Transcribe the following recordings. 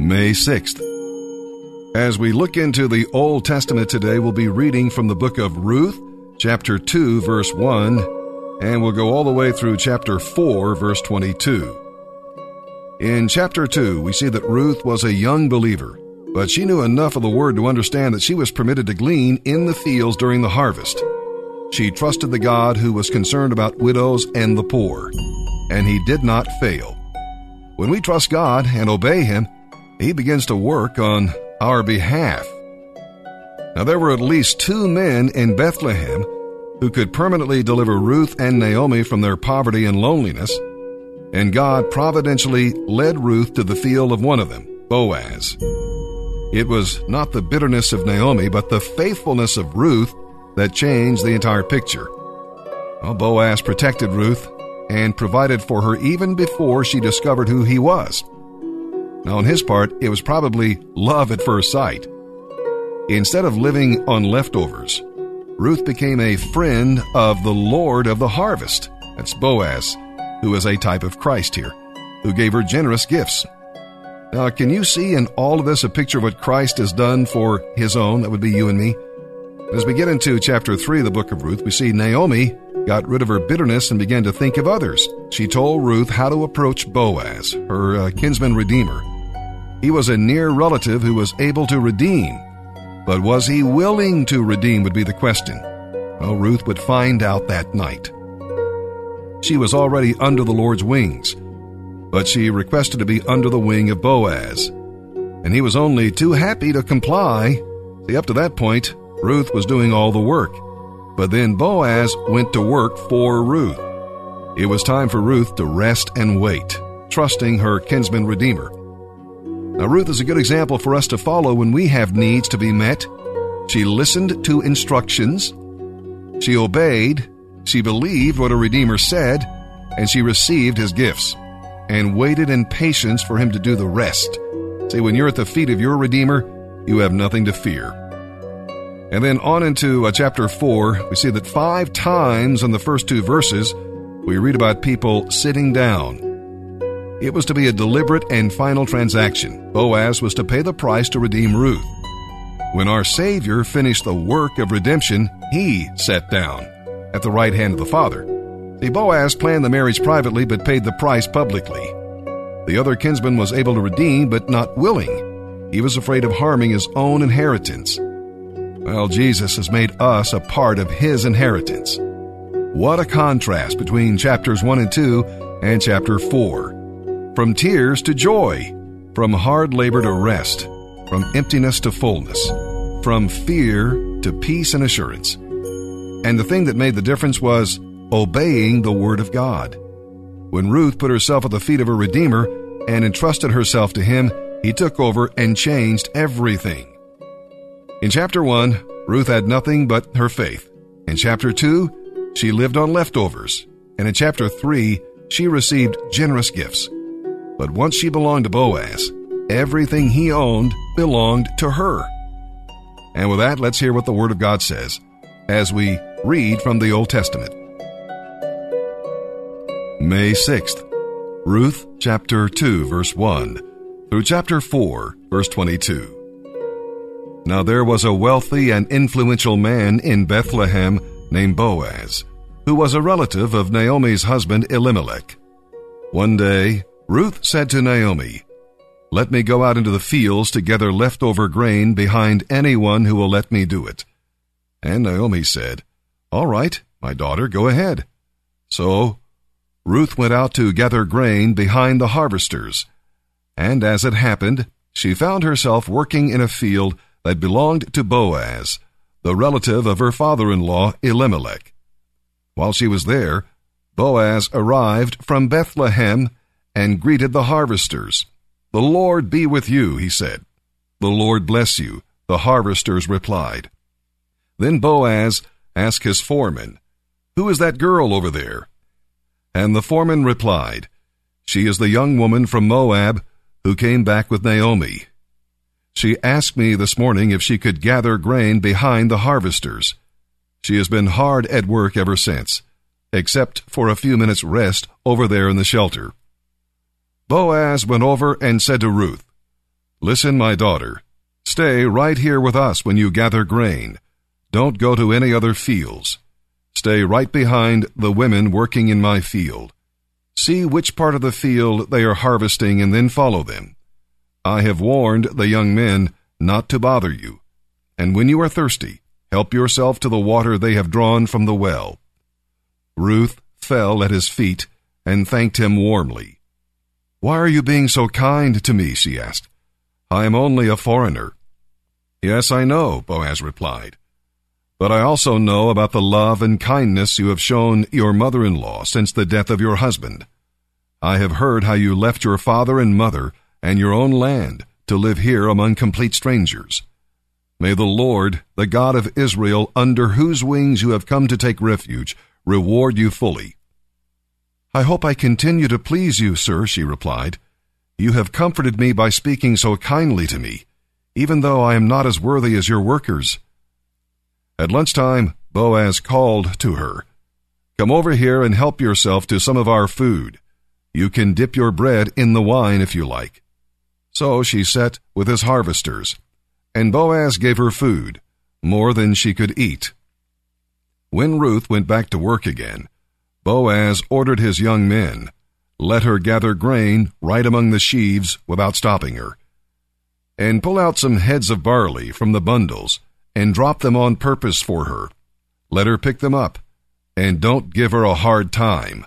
May 6th. As we look into the Old Testament today, we'll be reading from the book of Ruth, chapter 2, verse 1, and we'll go all the way through chapter 4, verse 22. In chapter 2, we see that Ruth was a young believer, but she knew enough of the word to understand that she was permitted to glean in the fields during the harvest. She trusted the God who was concerned about widows and the poor, and he did not fail. When we trust God and obey him, he begins to work on our behalf. Now, there were at least two men in Bethlehem who could permanently deliver Ruth and Naomi from their poverty and loneliness, and God providentially led Ruth to the field of one of them, Boaz. It was not the bitterness of Naomi, but the faithfulness of Ruth that changed the entire picture. Well, Boaz protected Ruth and provided for her even before she discovered who he was. Now, on his part, it was probably love at first sight. Instead of living on leftovers, Ruth became a friend of the Lord of the harvest. That's Boaz, who is a type of Christ here, who gave her generous gifts. Now, can you see in all of this a picture of what Christ has done for his own? That would be you and me. As we get into chapter 3 of the book of Ruth, we see Naomi got rid of her bitterness and began to think of others. She told Ruth how to approach Boaz, her kinsman redeemer. He was a near relative who was able to redeem, but was he willing to redeem would be the question. Well, Ruth would find out that night. She was already under the Lord's wings, but she requested to be under the wing of Boaz, and he was only too happy to comply. See, up to that point, Ruth was doing all the work, but then Boaz went to work for Ruth. It was time for Ruth to rest and wait, trusting her kinsman redeemer. Now, Ruth is a good example for us to follow when we have needs to be met. She listened to instructions, she obeyed, she believed what her Redeemer said, and she received his gifts, and waited in patience for him to do the rest. See, when you're at the feet of your Redeemer, you have nothing to fear. And then on into chapter 4, we see that 5 times in the first 2 verses, we read about people sitting down. It was to be a deliberate and final transaction. Boaz was to pay the price to redeem Ruth. When our Savior finished the work of redemption, he sat down at the right hand of the Father. See, Boaz planned the marriage privately but paid the price publicly. The other kinsman was able to redeem but not willing. He was afraid of harming his own inheritance. Well, Jesus has made us a part of his inheritance. What a contrast between chapters 1 and 2 and chapter 4. From tears to joy, from hard labor to rest, from emptiness to fullness, from fear to peace and assurance. And the thing that made the difference was obeying the word of God. When Ruth put herself at the feet of her Redeemer and entrusted herself to him, he took over and changed everything. In chapter 1, Ruth had nothing but her faith. In chapter 2, she lived on leftovers. And in chapter 3, she received generous gifts. But once she belonged to Boaz, everything he owned belonged to her. And with that, let's hear what the Word of God says as we read from the Old Testament. May 6th. Ruth chapter 2, verse 1 through chapter 4, verse 22. Now there was a wealthy and influential man in Bethlehem named Boaz, who was a relative of Naomi's husband Elimelech. One day, Ruth said to Naomi, "Let me go out into the fields to gather leftover grain behind anyone who will let me do it." And Naomi said, "All right, my daughter, go ahead." So Ruth went out to gather grain behind the harvesters. And as it happened, she found herself working in a field that belonged to Boaz, the relative of her father-in-law Elimelech. While she was there, Boaz arrived from Bethlehem and greeted the harvesters. "The Lord be with you," he said. "The Lord bless you," the harvesters replied. Then Boaz asked his foreman, "Who is that girl over there?" And the foreman replied, "She is the young woman from Moab who came back with Naomi. She asked me this morning if she could gather grain behind the harvesters. She has been hard at work ever since, except for a few minutes' rest over there in the shelter." Boaz went over and said to Ruth, Listen, my daughter. Stay right here with us when you gather grain. Don't go to any other fields. Stay right behind the women working in my field. See which part of the field they are harvesting and then follow them. I have warned the young men not to bother you. And when you are thirsty, help yourself to the water they have drawn from the well." Ruth fell at his feet and thanked him warmly. "Why are you being so kind to me?" she asked. "I am only a foreigner." "Yes, I know," Boaz replied. "But I also know about the love and kindness you have shown your mother-in-law since the death of your husband. I have heard how you left your father and mother and your own land to live here among complete strangers. May the Lord, the God of Israel, under whose wings you have come to take refuge, reward you fully." "I hope I continue to please you, sir," she replied. "You have comforted me by speaking so kindly to me, even though I am not as worthy as your workers." At lunchtime, Boaz called to her, "Come over here and help yourself to some of our food. You can dip your bread in the wine if you like." So she sat with his harvesters, and Boaz gave her food, more than she could eat. When Ruth went back to work again, Boaz ordered his young men, "Let her gather grain right among the sheaves without stopping her, and pull out some heads of barley from the bundles and drop them on purpose for her. Let her pick them up, and don't give her a hard time."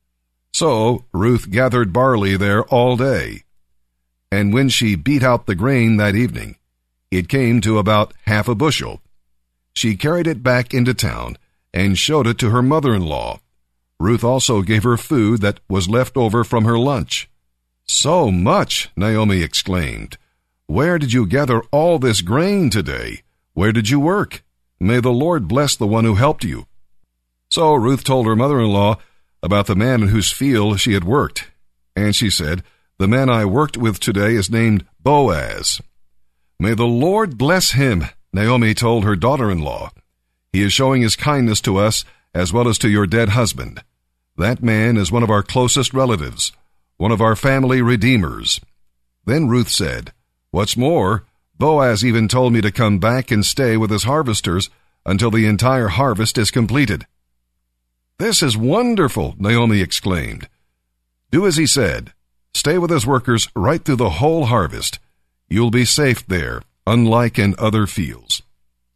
So Ruth gathered barley there all day, and when she beat out the grain that evening, it came to about half a bushel. She carried it back into town and showed it to her mother-in-law. Ruth also gave her food that was left over from her lunch. "So much!" Naomi exclaimed. "Where did you gather all this grain today? Where did you work? May the Lord bless the one who helped you." So Ruth told her mother-in-law about the man in whose field she had worked. And she said, "The man I worked with today is named Boaz." "May the Lord bless him," Naomi told her daughter-in-law. "He is showing his kindness to us as well as to your dead husband. That man is one of our closest relatives, one of our family redeemers." Then Ruth said, "What's more, Boaz even told me to come back and stay with his harvesters until the entire harvest is completed." "This is wonderful," Naomi exclaimed. "Do as he said. Stay with his workers right through the whole harvest. You'll be safe there, unlike in other fields."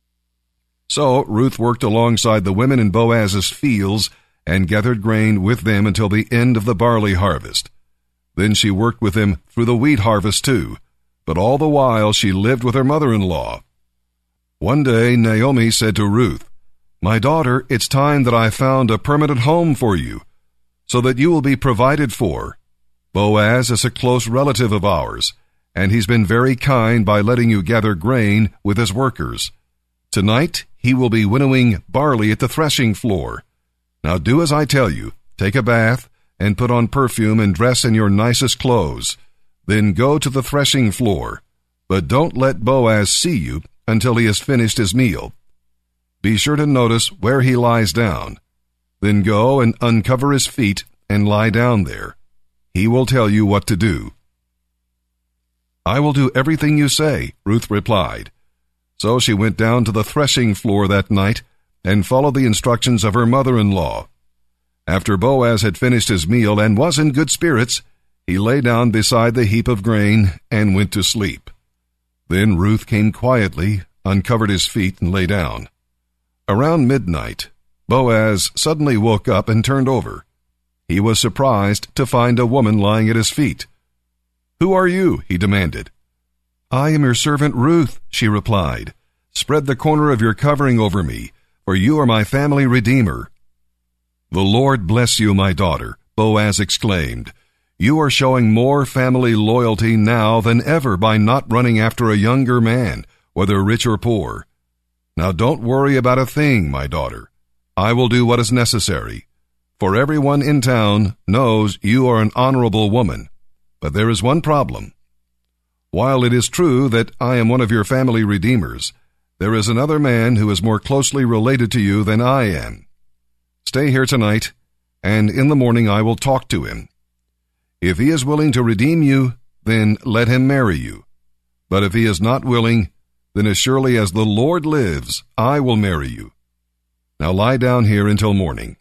So Ruth worked alongside the women in Boaz's fields and gathered grain with them until the end of the barley harvest. Then she worked with them through the wheat harvest too, but all the while she lived with her mother-in-law. One day Naomi said to Ruth, "My daughter, it's time that I found a permanent home for you, so that you will be provided for. Boaz is a close relative of ours, and he's been very kind by letting you gather grain with his workers. Tonight he will be winnowing barley at the threshing floor. Now do as I tell you. Take a bath and put on perfume and dress in your nicest clothes. Then go to the threshing floor, but don't let Boaz see you until he has finished his meal. Be sure to notice where he lies down. Then go and uncover his feet and lie down there. He will tell you what to do." "I will do everything you say," Ruth replied. So she went down to the threshing floor that night and followed the instructions of her mother-in-law. After Boaz had finished his meal and was in good spirits, he lay down beside the heap of grain and went to sleep. Then Ruth came quietly, uncovered his feet, and lay down. Around midnight, Boaz suddenly woke up and turned over. He was surprised to find a woman lying at his feet. "Who are you?" he demanded. "I am your servant Ruth," she replied. "Spread the corner of your covering over me, for you are my family redeemer." "The Lord bless you, my daughter," Boaz exclaimed. "You are showing more family loyalty now than ever by not running after a younger man, whether rich or poor. Now don't worry about a thing, my daughter. I will do what is necessary, for everyone in town knows you are an honorable woman. But there is one problem. While it is true that I am one of your family redeemers, there is another man who is more closely related to you than I am. Stay here tonight, and in the morning I will talk to him. If he is willing to redeem you, then let him marry you. But if he is not willing, then as surely as the Lord lives, I will marry you. Now lie down here until morning."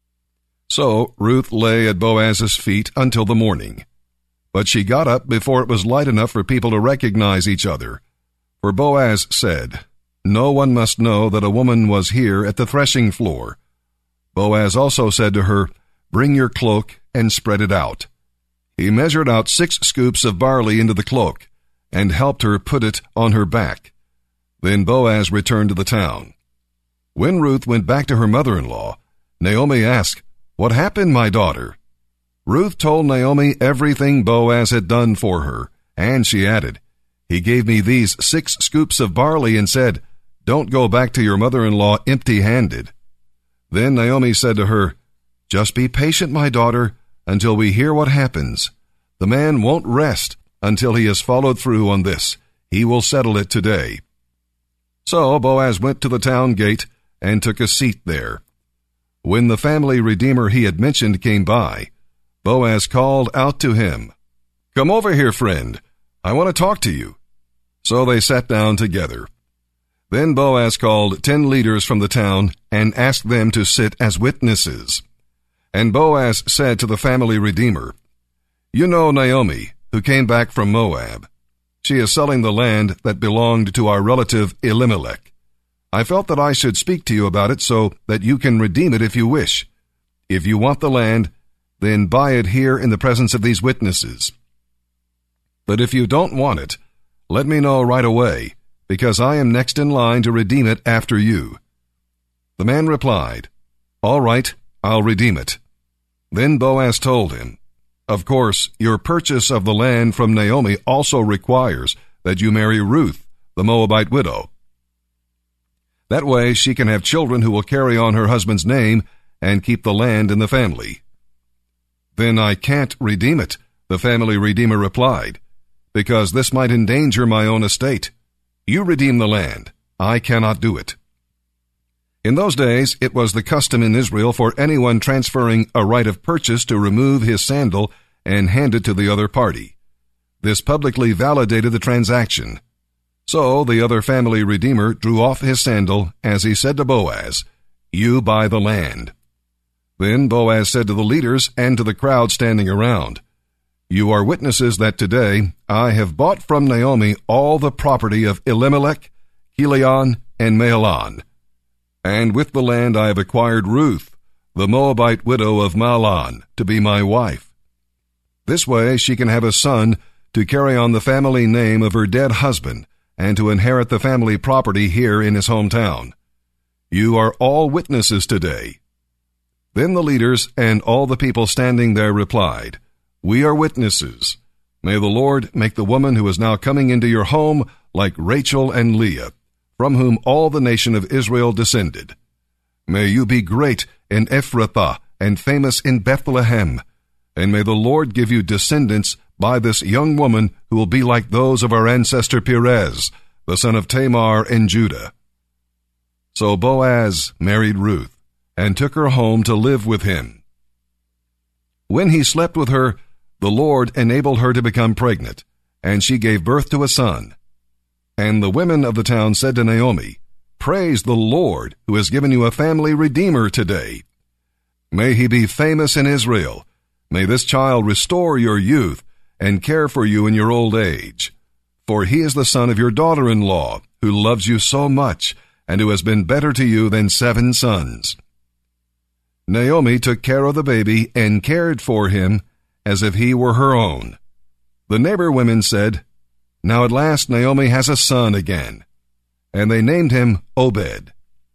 So Ruth lay at Boaz's feet until the morning. But she got up before it was light enough for people to recognize each other. For Boaz said, "No one must know that a woman was here at the threshing floor." Boaz also said to her, "Bring your cloak and spread it out." He measured out 6 scoops of barley into the cloak and helped her put it on her back. Then Boaz returned to the town. When Ruth went back to her mother-in-law, Naomi asked, "What happened, my daughter?" Ruth told Naomi everything Boaz had done for her, and she added, "He gave me these 6 scoops of barley and said, 'Don't go back to your mother-in-law empty-handed.'" Then Naomi said to her, "Just be patient, my daughter, until we hear what happens. The man won't rest until he has followed through on this. He will settle it today." So Boaz went to the town gate and took a seat there. When the family redeemer he had mentioned came by, Boaz called out to him, "Come over here, friend. I want to talk to you." So they sat down together. Then Boaz called 10 leaders from the town and asked them to sit as witnesses. And Boaz said to the family redeemer, "You know Naomi, who came back from Moab. She is selling the land that belonged to our relative Elimelech. I felt that I should speak to you about it so that you can redeem it if you wish. If you want the land, then buy it here in the presence of these witnesses. But if you don't want it, let me know right away, because I am next in line to redeem it after you." The man replied, "All right, I'll redeem it." Then Boaz told him, "Of course, your purchase of the land from Naomi also requires that you marry Ruth, the Moabite widow. That way she can have children who will carry on her husband's name and keep the land in the family." "Then I can't redeem it," the family redeemer replied, "because this might endanger my own estate. You redeem the land. I cannot do it." In those days, it was the custom in Israel for anyone transferring a right of purchase to remove his sandal and hand it to the other party. This publicly validated the transaction. So the other family redeemer drew off his sandal as he said to Boaz, "You buy the land." Then Boaz said to the leaders and to the crowd standing around, "You are witnesses that today I have bought from Naomi all the property of Elimelech, Chilion, and Mahlon. And with the land I have acquired Ruth, the Moabite widow of Mahlon, to be my wife. This way she can have a son to carry on the family name of her dead husband and to inherit the family property here in his hometown. You are all witnesses today." Then the leaders and all the people standing there replied, "We are witnesses. May the Lord make the woman who is now coming into your home like Rachel and Leah, from whom all the nation of Israel descended. May you be great in Ephrathah and famous in Bethlehem, and may the Lord give you descendants by this young woman who will be like those of our ancestor Perez, the son of Tamar in Judah." So Boaz married Ruth and took her home to live with him. When he slept with her, the Lord enabled her to become pregnant, and she gave birth to a son. And the women of the town said to Naomi, "Praise the Lord, who has given you a family redeemer today. May he be famous in Israel. May this child restore your youth and care for you in your old age. For he is the son of your daughter-in-law, who loves you so much, and who has been better to you than 7 sons." Naomi took care of the baby and cared for him as if he were her own. The neighbor women said, "Now at last Naomi has a son again." And they named him Obed.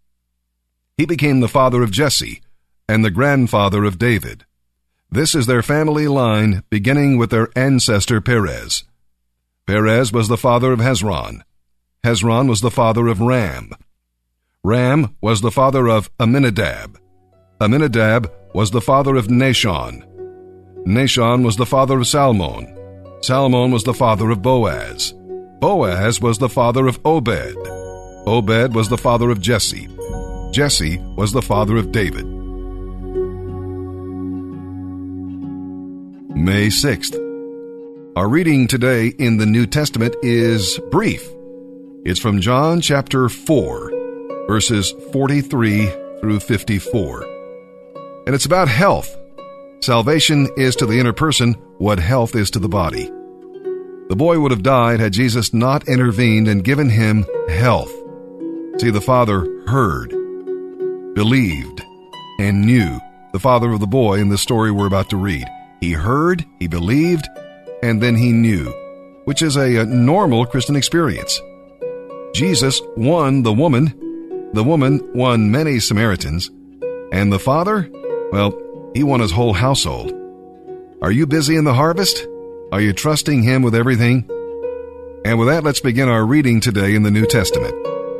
He became the father of Jesse and the grandfather of David. This is their family line, beginning with their ancestor Perez. Perez was the father of Hezron. Hezron was the father of Ram. Ram was the father of Amminadab. Amminadab was the father of Nahshon. Nahshon was the father of Salmon. Salmon was the father of Boaz. Boaz was the father of Obed. Obed was the father of Jesse. Jesse was the father of David. May 6th. Our reading today in the New Testament is brief. It's from John chapter 4, verses 43 through 54. And it's about health. Salvation is to the inner person what health is to the body. The boy would have died had Jesus not intervened and given him health. See, the father heard, believed, and knew. The father of the boy in the story we're about to read. He heard, he believed, and then he knew, which is a normal Christian experience. Jesus won the woman. The woman won many Samaritans. And the father, well, he won his whole household. Are you busy in the harvest? Are you trusting him with everything? And with that, let's begin our reading today in the New Testament.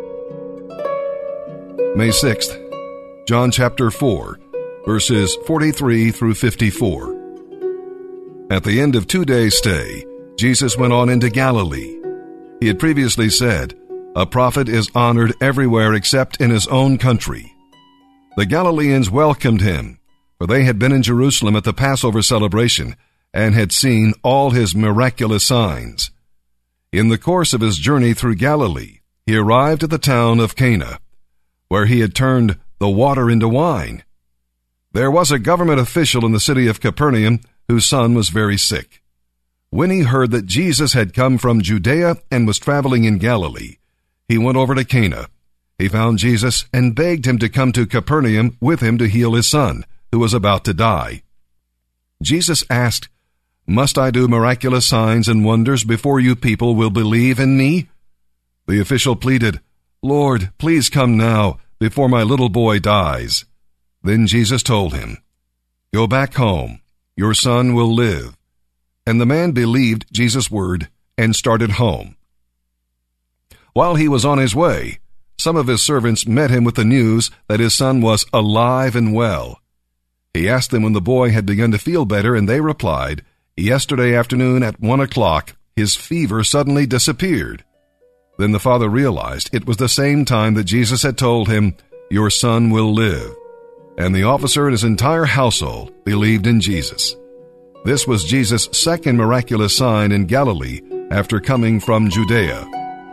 May 6th, John chapter 4. Verses 43 through 54. At the end of 2 days' stay, Jesus went on into Galilee. He had previously said, "A prophet is honored everywhere except in his own country." The Galileans welcomed him, for they had been in Jerusalem at the Passover celebration and had seen all his miraculous signs. In the course of his journey through Galilee, he arrived at the town of Cana, where he had turned the water into wine. There was a government official in the city of Capernaum whose son was very sick. When he heard that Jesus had come from Judea and was traveling in Galilee, he went over to Cana. He found Jesus and begged him to come to Capernaum with him to heal his son, who was about to die. Jesus asked, "Must I do miraculous signs and wonders before you people will believe in me?" The official pleaded, "Lord, please come now, before my little boy dies." Then Jesus told him, "Go back home. Your son will live." And the man believed Jesus' word and started home. While he was on his way, some of his servants met him with the news that his son was alive and well. He asked them when the boy had begun to feel better, and they replied, "Yesterday afternoon at 1 o'clock, his fever suddenly disappeared." Then the father realized it was the same time that Jesus had told him, "Your son will live." And the officer and his entire household believed in Jesus. This was Jesus' second miraculous sign in Galilee after coming from Judea.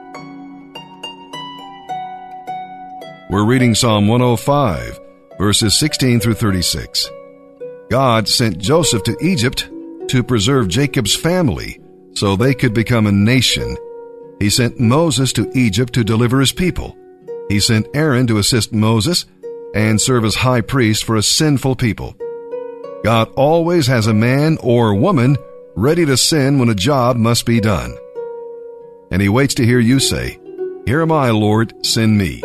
We're reading Psalm 105, verses 16 through 36. God sent Joseph to Egypt to preserve Jacob's family so they could become a nation. He sent Moses to Egypt to deliver his people. He sent Aaron to assist Moses and serve as high priest for a sinful people. God always has a man or woman ready to sin when a job must be done. And he waits to hear you say, "Here am I, Lord, send me."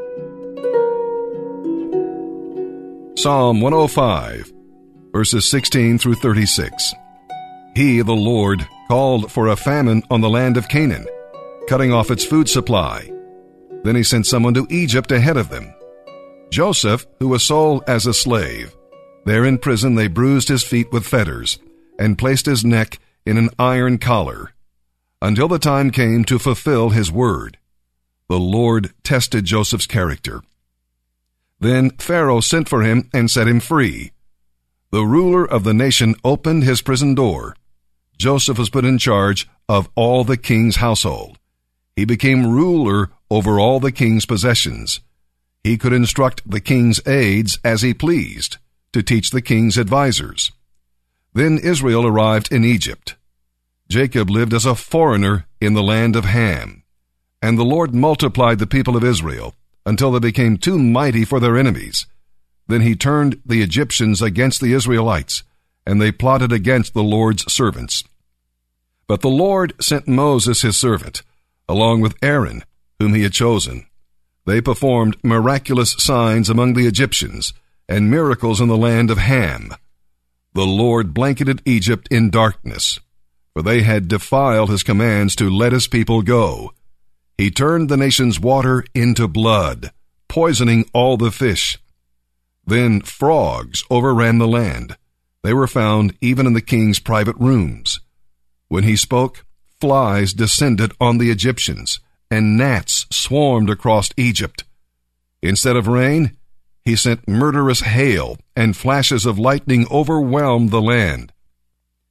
Psalm 105, verses 16 through 36. He, the Lord, called for a famine on the land of Canaan, cutting off its food supply. Then he sent someone to Egypt ahead of them. Joseph, who was sold as a slave. There in prison they bruised his feet with fetters and placed his neck in an iron collar, until the time came to fulfill his word. The Lord tested Joseph's character. Then Pharaoh sent for him and set him free. The ruler of the nation opened his prison door. Joseph was put in charge of all the king's household. He became ruler over all the king's possessions. He could instruct the king's aides as he pleased, to teach the king's advisers. Then Israel arrived in Egypt. Jacob lived as a foreigner in the land of Ham. And the Lord multiplied the people of Israel until they became too mighty for their enemies. Then he turned the Egyptians against the Israelites, and they plotted against the Lord's servants. But the Lord sent Moses his servant, along with Aaron, whom he had chosen. They performed miraculous signs among the Egyptians and miracles in the land of Ham. The Lord blanketed Egypt in darkness, for they had defiled his commands to let his people go. He turned the nation's water into blood, poisoning all the fish. Then frogs overran the land. They were found even in the king's private rooms. When he spoke, flies descended on the Egyptians, and gnats swarmed across Egypt. Instead of rain, he sent murderous hail, and flashes of lightning overwhelmed the land.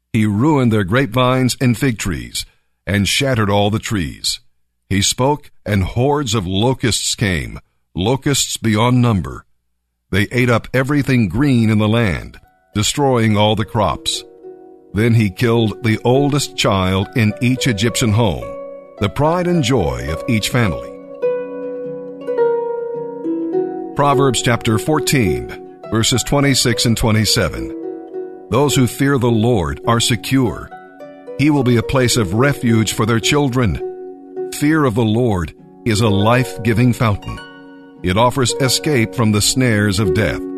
He ruined their grapevines and fig trees, and shattered all the trees. He spoke, and hordes of locusts came, locusts beyond number. They ate up everything green in the land, destroying all the crops. Then he killed the oldest child in each Egyptian home, the pride and joy of each family. Proverbs chapter 14, verses 26 and 27. Those who fear the Lord are secure. He will be a place of refuge for their children. Fear of the Lord is a life-giving fountain. It offers escape from the snares of death.